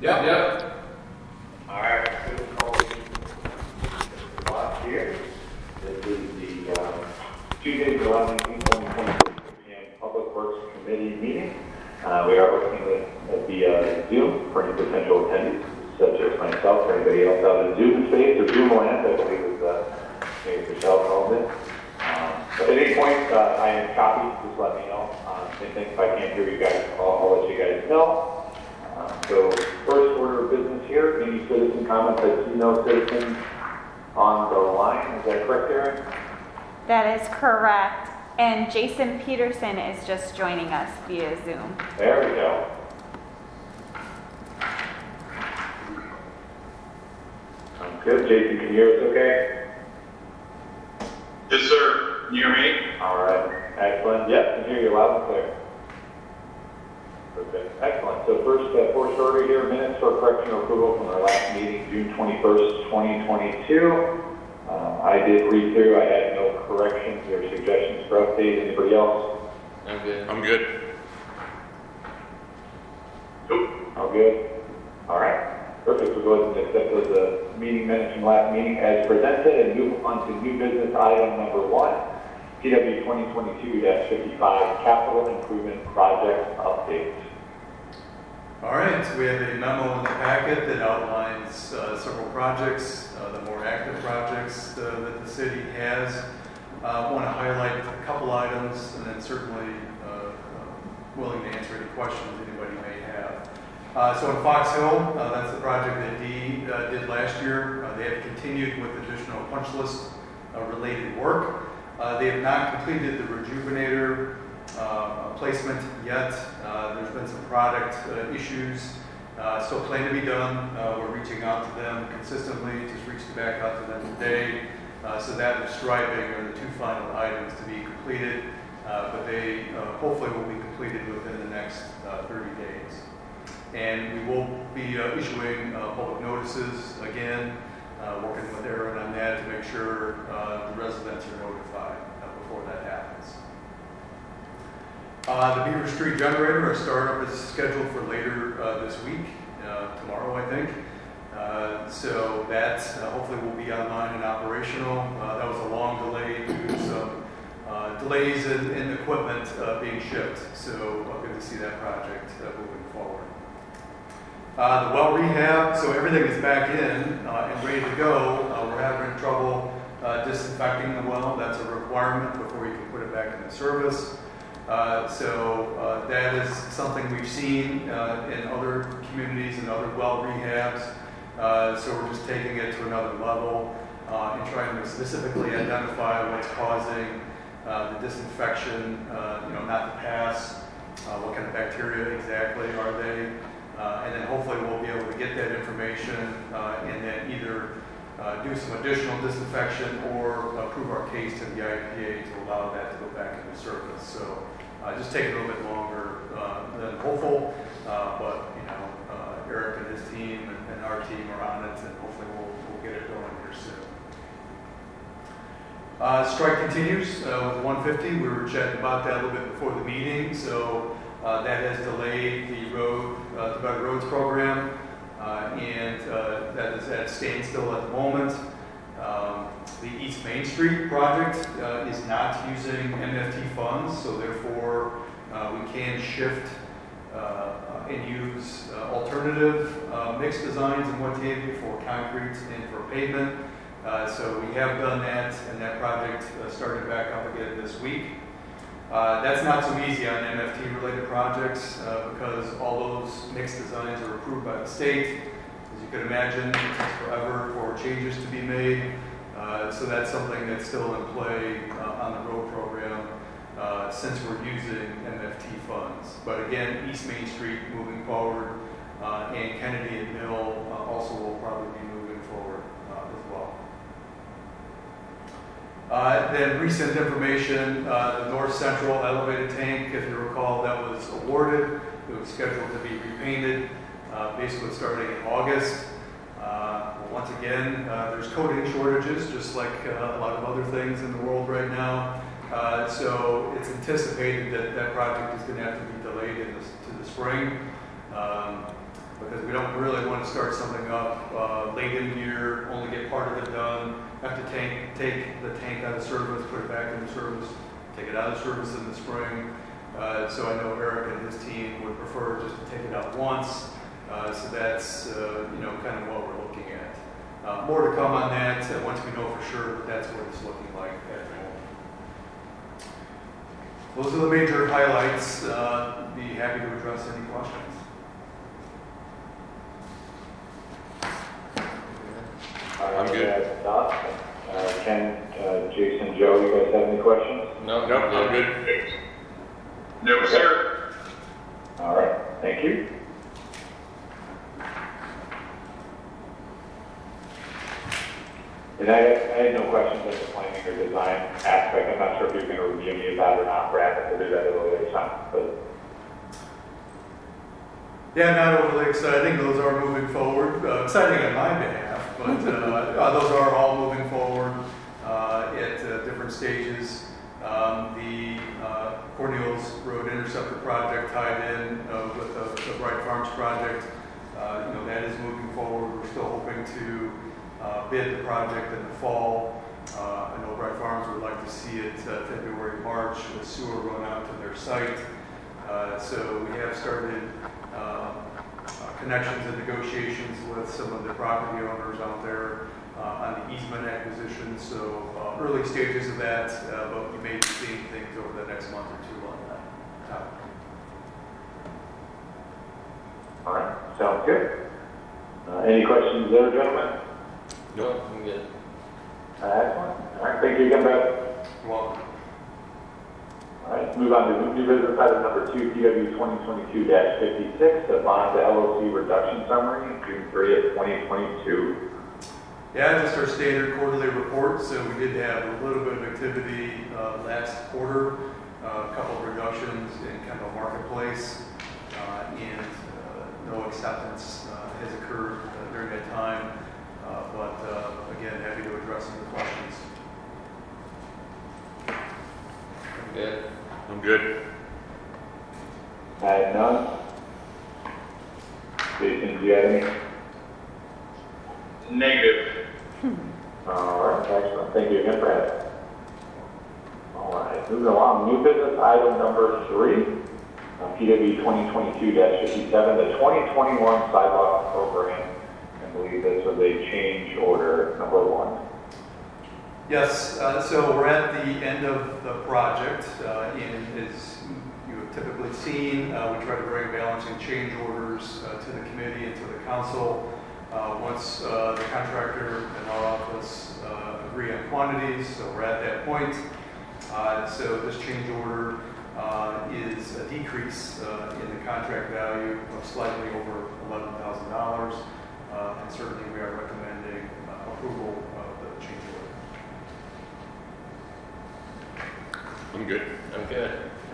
Yep. All right, so we'll call the block here. This is the Tuesday, July 19, 2022 p.m. Public Works Committee meeting. We are hosting it via Zoom for any potential attendees, such as myself or anybody else out in Zoom space or Zoom land, I believe is maybe Michelle called it. At any point, I am copied, just let me know. Same thing, if I can't hear you guys, I'll let you guys know. So first order of business here, any citizen comments? I see no citizens on the line. Is that correct, Aaron? That is correct. And Jason Peterson is just joining us via Zoom. There we go. Sounds good. Jason, can you hear us okay? Yes, sir. Can you hear me? All right. Excellent. Yep, can hear you loud and clear. Okay. Excellent. So first order here, minutes for correction or approval from our last meeting, June 21st, 2022. I did read through. I had no corrections or suggestions for update. Anybody else? I'm good. Nope. All good? All right. Perfect. We'll go ahead and accept those meeting minutes from last meeting as presented and move on to new business item number 1, PW 2022-55 Capital Improvement Project Update. All right, so we have a memo in the packet that outlines several projects, the more active projects that the city has. I want to highlight a couple items and then certainly willing to answer any questions anybody may have. So in Fox Hill, that's the project that Dee did last year. They have continued with additional punch list related work. They have not completed the rejuvenator placement yet. There's been some product issues still plan to be done. We're reaching out to them consistently, just reached back out to them today. So that and striping are the two final items to be completed, but they hopefully will be completed within the next 30 days. And we will be issuing public notices again, working with Aaron on that to make sure the residents are notified before that happens. The Beaver Street generator, our startup is scheduled for later this week, tomorrow I think. So that hopefully will be online and operational. That was a long delay due to some delays in equipment being shipped. So good to see that project moving forward. The well rehab, so everything is back in and ready to go. We're having trouble disinfecting the well. That's a requirement before you can put it back into service. So that is something we've seen in other communities and other well rehabs. So we're just taking it to another level and trying to specifically identify what's causing the disinfection, not to pass, what kind of bacteria exactly are they, and then hopefully we'll be able to get that information and then either do some additional disinfection or approve our case to the IPA to allow that to go back into service. So just taking a little bit longer than hopeful, but Eric and his team and our team are on it, and hopefully we'll get it going here soon. Strike continues with 150. We were chatting about that a little bit before the meeting, so that has delayed the Better Roads program, and that is at standstill at the moment. The East Main Street project is not using MFT funds, so therefore we can shift and use alternative mix designs in what have you for concrete and for pavement. So we have done that, and that project started back up again this week. That's not so easy on MFT related projects because all those mix designs are approved by the state. As you can imagine, it takes forever for changes to be made. So that's something that's still in play on the road program since we're using MFT funds. But again, East Main Street moving forward, and Kennedy and Mill also will probably be moving forward as well. Then recent information, the North Central elevated tank, if you recall, that was awarded. It was scheduled to be repainted, basically starting in August. Once again, there's coating shortages, just like a lot of other things in the world right now. So it's anticipated that that project is going to have to be delayed to the spring. because we don't really want to start something up late in the year, only get part of it done, have to take the tank out of service, put it back into service, take it out of service in the spring. So I know Eric and his team would prefer just to take it out once. So that's kind of what we're looking at. More to come on that once we know for sure that that's what it's looking like at the moment. Those are the major highlights. Be happy to address any questions. I'm good. Ken, Jason, Joe, you guys have any questions? No, I'm good. No, sir. All right, thank you. And I had no questions at the planning or design aspect. I'm not sure if you're going to review me about it or not. Perhaps we'll do that at a later time. But Yeah, not overly exciting. Those are moving forward. Exciting on my behalf, but those are all moving forward at different stages. The Cornelius Road Interceptor project tied in with the Bright Farms project, that is moving forward. We're still hoping to bid the project in the fall. I know Bright Farms would like to see it February, March, with sewer run out to their site. So we have started connections and negotiations with some of the property owners out there on the easement acquisition. So early stages of that, but you may be seeing things over the next month or two on that topic. all right, sounds good. Any questions there, gentlemen? No, I'm good. Excellent. All right, thank you again, Brad. You're welcome. All right, move on to new business item number 2, PW 2022-56, the bond to LOC reduction summary, June 30th, 2022. Yeah, just our standard quarterly report. So we did have a little bit of activity last quarter, a couple of reductions in Kendall Marketplace, and no acceptance has occurred during that time. But again, happy to address some of the questions. Good. I'm good. I have none. Jason, do you have any? Negative. All right, excellent. Thank you again, Brad. All right, moving along. New business item number 3, PW 2022-57, the 2021 sidewalk program. I believe this was a change order number 1. Yes, so we're at the end of the project, and as you have typically seen, we try to bring balancing change orders to the committee and to the council. Once the contractor and our office agree on quantities, so we're at that point. So this change order is a decrease in the contract value of slightly over $11,000, and certainly we are recommending approval of the change order. I'm good. I'm good.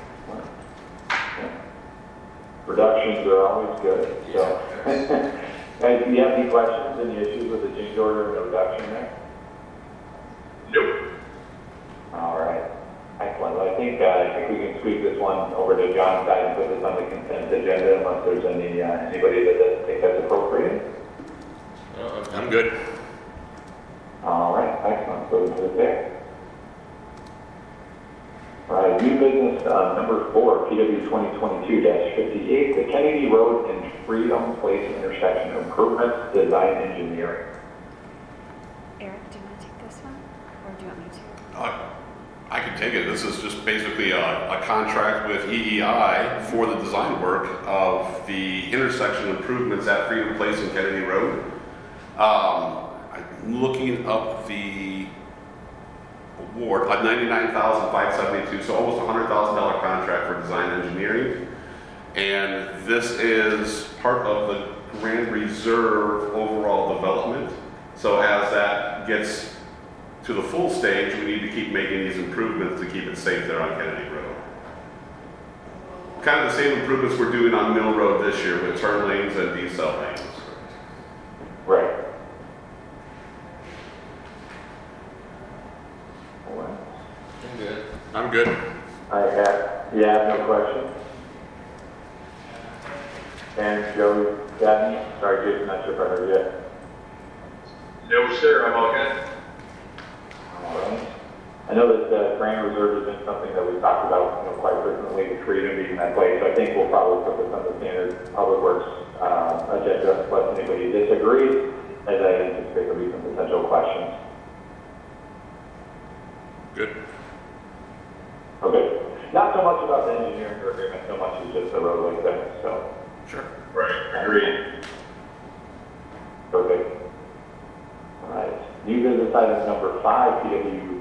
Reductions are always good. So, guys, do you have any questions, any issues with the change order and the reduction there? Nope. All right. Excellent. Well, I think we can squeeze this one over to John's side and put this on the consent agenda unless there's anybody that doesn't think that's appropriate. I'm good. All right. Excellent. So we'll put it there. All right, new business number 4, PW 2022-58, the Kennedy Road and Freedom Place intersection improvements, design engineering. Eric, do you want to take this one, or do you want me to? I can take it. This is just basically a contract with EEI for the design work of the intersection improvements at Freedom Place and Kennedy Road. I'm looking up the award, $99,572, so almost $100,000 contract for design engineering. And this is part of the Grand Reserve overall development. So as that gets to the full stage, we need to keep making these improvements to keep it safe there on Kennedy Road. Kind of the same improvements we're doing on Mill Road this year with turn lanes and decel lanes. Right. All right. I'm good. I'm good. I have no questions. And Joe, got any? Sorry, Jason, not sure if I heard you. No, sir, I'm all good. All right. I know that grant reserve has been something that we've talked about, quite frequently with freedom being that way. So I think we'll probably put this on the standard public works agenda unless anybody disagrees, as I anticipate there'll be some potential questions. Good. Okay. Not so much about the engineering agreement, so much as just the roadway thing. So. Sure. Right, agreed. Perfect. All right. New business item number 5, PW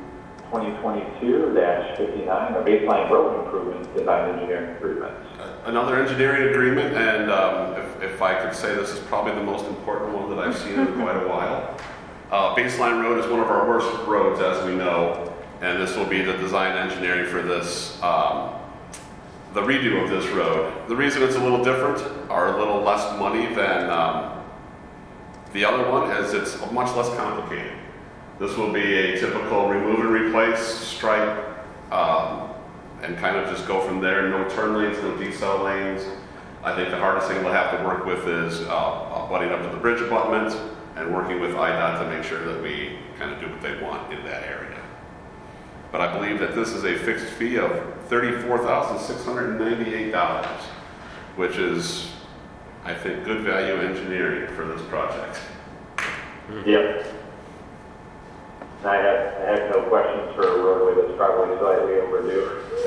2022-59, a baseline road improvements design engineering agreement. Another engineering agreement, and if I could say, this is probably the most important one that I've seen in quite a while. Baseline Road is one of our worst roads, as we know, and this will be the design engineering for this, the redo of this road. The reason it's a little different, or a little less money than the other one, is it's much less complicated. This will be a typical remove and replace, stripe, and kind of just go from there. No turn lanes, no decel lanes. I think the hardest thing we'll have to work with is butting up to the bridge abutment and working with IDOT to make sure that we kind of do what they want in that area. But I believe that this is a fixed fee of $34,698, which is, I think, good value engineering for this project. Yep. I have no questions for a roadway that's probably slightly overdue.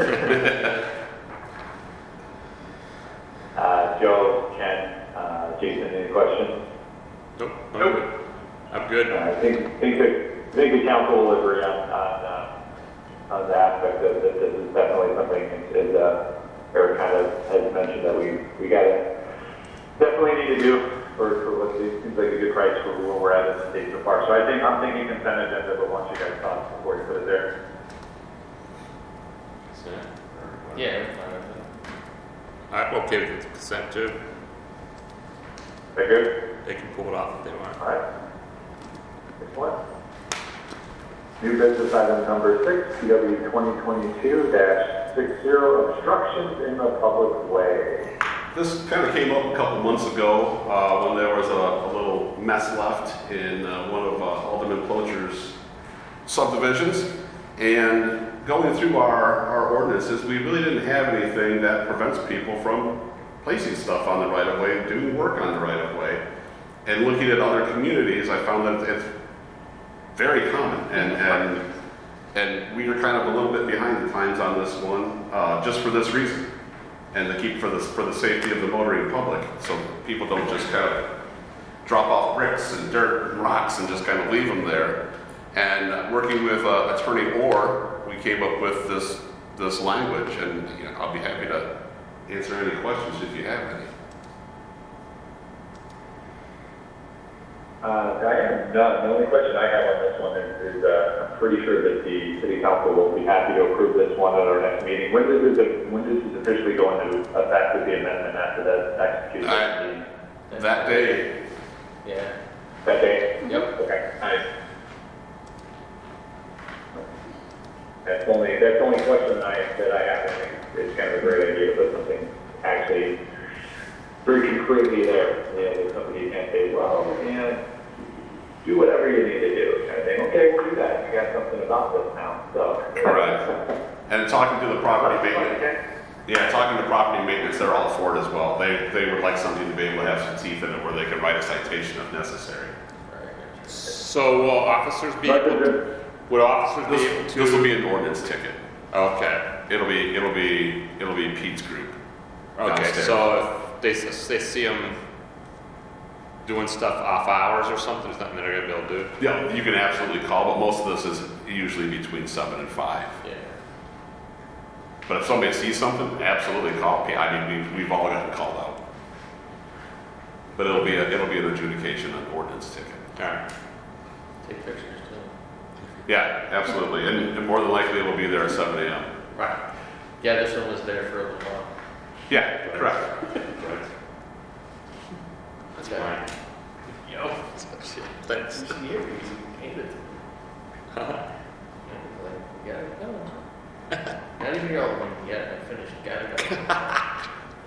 Joe, Ken, Jason, any questions? Nope. I'm good. I think the council will agree on the aspect of that. This is definitely something, as Eric kind of has mentioned, that we definitely need to do for what seems like a good price for where we're at in the state so far. So I'm thinking consent agenda, but want you guys thoughts before you put it there. Yeah, I'm fine with I'm okay with the consent too. Very good. They can pull it off if they want. All right. Excellent. New business item number 6, PW 2022-60, obstructions in the public way. This kind of came up a couple months ago when there was a little mess left in one of Alderman Plocher's subdivisions. And going through our ordinances, we really didn't have anything that prevents people from placing stuff on the right-of-way, doing work on the right-of-way. And looking at other communities, I found that it's very common. And we are kind of a little bit behind the times on this one, just for this reason. And to keep for the safety of the motoring public, so people don't just kind of drop off bricks and dirt and rocks and just kind of leave them there. And working with Attorney Orr, we came up with this language, and I'll be happy to answer any questions if you have any. Diane, the only question I have on this one is I'm pretty sure that the city council will be happy to approve this one at our next meeting. When does this officially go into effect with the amendment after that's executed? That day. Yeah. That day? Yep. Okay. Nice. That's the only question that I have. I think it's kind of a great idea to put something actually very concretely there. That somebody can't say, well, do whatever you need to do. Kind of thing. Okay, we'll do that. We got something about this now. So. Correct. And talking to the property maintenance. Yeah, talking to property maintenance, they're all for it as well. They would like something to be able to have some teeth in it where they can write a citation if necessary. So will officers be able to? Would officers be able to? This will be an ordinance ticket. Okay. It'll be Pete's group. Okay. Downstairs. So if they see them doing stuff off hours or something, there's nothing they're gonna be able to do. Yeah, you can absolutely call, but most of this is usually between 7 and 5. Yeah. But if somebody sees something, absolutely call. I mean, we've all gotten called out. But it'll be an adjudication on ordinance ticket. All right. Take pictures too. Yeah, absolutely, and more than likely it'll be there at 7 a.m. Right. Yeah, this one was there for a little while. Yeah, correct. That's Okay. fine. Yo. Thanks. He's here. He's painted. Like, you gotta go. Not even your old one. You gotta finish. You gotta go.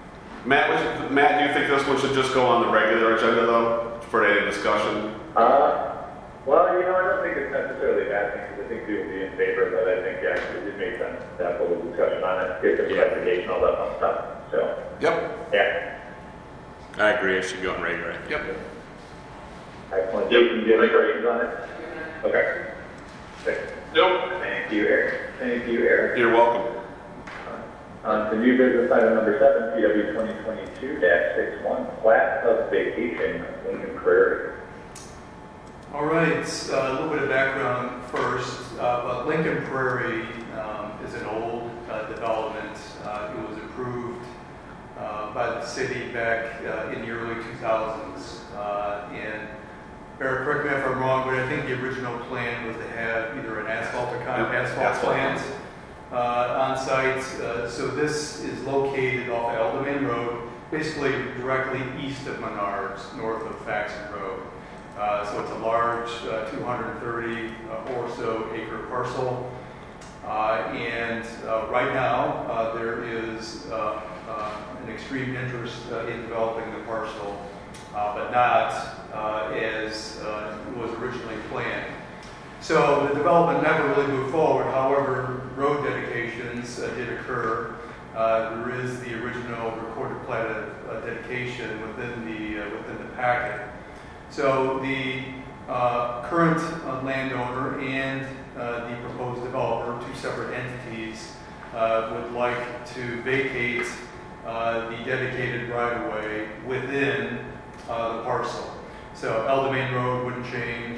Matt, do you think this one should just go on the regular agenda though, for any discussion? Well, I don't think it's necessarily a bad thing, because I think we will be in favor, but I think, yeah, it makes sense to have a little discussion on it, get some clarification, all that fun stuff, so, Yep. yeah. I agree, it should go on regular. I think. Yep. Excellent. Jason, do you have any questions on it? Okay. Thanks. Nope. Thank you, Eric. Thank you, Eric. You're welcome. On to new business item number 7, PW 2022-61, plat of vacation, Lincoln Prairie. All right, a little bit of background first. But Lincoln Prairie is an old development. It was approved by the city back in the early 2000s. And Eric, correct me if I'm wrong, but I think the original plan was to have either an asphalt plant on site. So this is located off Alderman Road, basically directly east of Menards, north of Faxon Road. So it's a large 230 or so acre parcel. And right now there is an extreme interest in developing the parcel, but not as was originally planned. So the development never really moved forward. However, road dedications did occur. There is the original recorded plat of dedication within the packet. So the current landowner and the proposed developer, two separate entities, would like to vacate the dedicated right-of-way within the parcel. So Eldamain Road wouldn't change,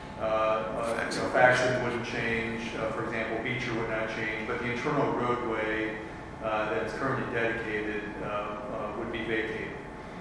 Faxon wouldn't change, for example, Beecher would not change, but the internal roadway that is currently dedicated would be vacated.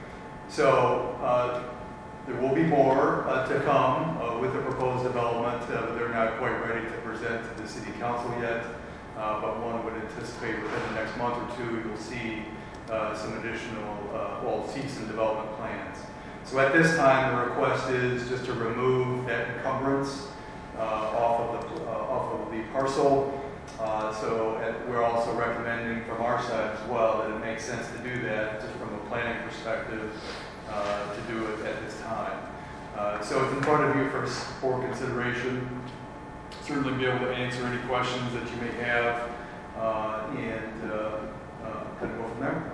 So there will be more to come with the proposed development. They're not quite ready to present to the city council yet, but one would anticipate within the next month or two you'll see some additional, see some development plans. So at this time, the request is just to remove that encumbrance off of the parcel. We're also recommending from our side as well that it makes sense to do that just from a planning perspective to do it at this time. So it's in front of you for consideration. Certainly be able to answer any questions that you may have and kind of go from there.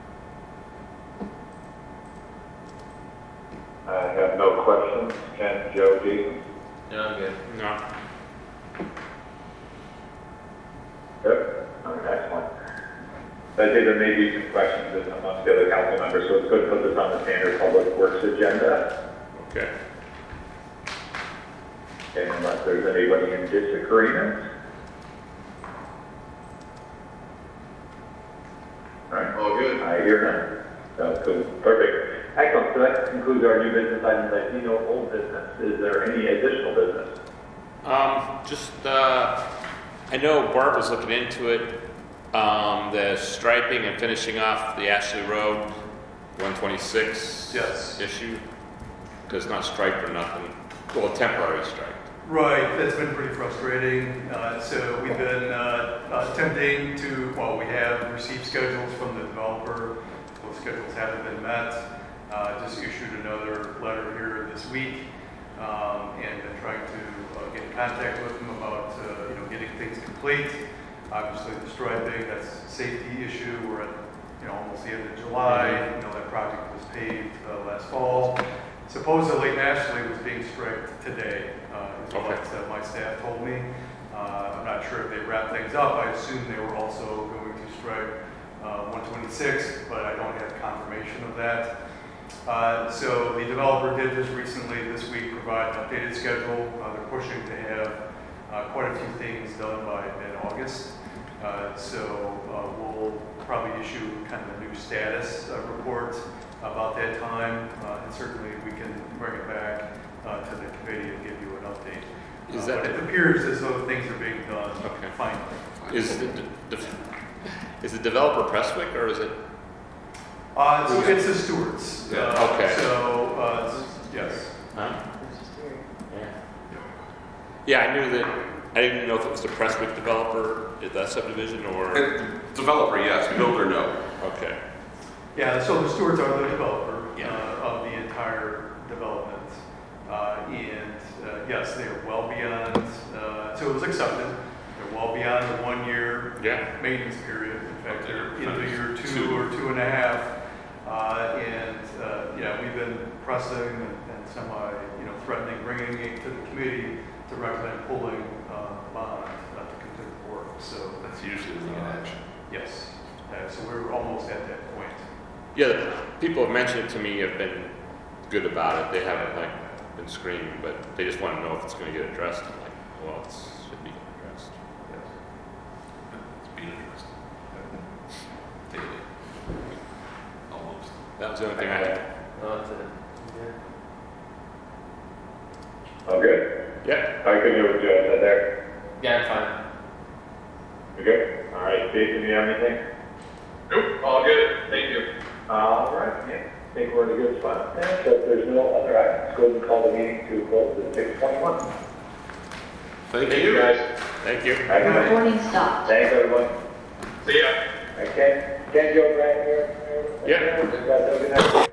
I have no questions. Ken, Joe, Jason? No, I'm good. No. Good. Okay, excellent. I think there may be some questions amongst the other council members, so it's good to put this on the standard public works agenda. Okay. Okay, unless there's anybody in disagreement. All right. All good. I hear none. That's cool. Perfect. Excellent. So that concludes our new business items. I see no old business. Is there any additional business? I know Bart was looking into it. The striping and finishing off the Ashley Road 126 Yes. issue. Because it's not striped or nothing. Well, temporary striped. Right, that's been pretty frustrating. So we've been attempting to, we have received schedules from the developer. Those schedules haven't been met. Just issued another letter here this week and been trying to get in contact with them about getting things complete. Obviously the striping, that's a safety issue. We're at almost the end of July. That project was paved last fall. Supposedly Ashley was being striped today, is what my staff told me. I'm not sure if they wrapped things up. I assume they were also going to stripe 126, but I don't have confirmation of that. So the developer did just recently, this week, provide an updated schedule. They're pushing to have quite a few things done by mid-August. So we'll probably issue kind of a new status report about that time, and certainly we can bring it back to the committee and give you an update. But it appears as though things are being done finally. Is the developer Prestwick or is it? So it's the Stewarts. Okay. So, yes. Huh? Yeah, I knew that. I didn't know if it was the Prestwick developer, that subdivision, or Developer, yes. Builder, no. okay. Yeah, so the Stewarts are the developer Yeah. of the entire development. Yes, they are well beyond, so it was accepted. They're well beyond the 1 year Yeah. maintenance period. In fact, they're into Finished. year 2 Two. or 2.5. Yeah, we've been pressing and semi, threatening, bringing it to the committee to recommend pulling bond to complete the work. So That's usually the action. yes, so we're almost at that point. Yeah, the people have mentioned it to me have been good about it. They haven't like been screaming, but they just want to know if it's going to get addressed. I'm like, well, it should be addressed. It's being addressed. Daily. Almost. That was the only thing I had. No, that's it. All good? Yeah. How can you do it there? Yeah, I'm fine. You good? All right, Jason, do you have anything? Nope, all good. Thank you. All right, yeah. I think we're in a good spot there. So if there's no other items, go ahead and call the meeting to close at 6:21. Thank Thank you. you, guys. Thank you. Have a good night. Recording stopped. Thanks, everyone. See ya. Okay. Ken, Joe, Brad, here. Yeah. You guys have a good night.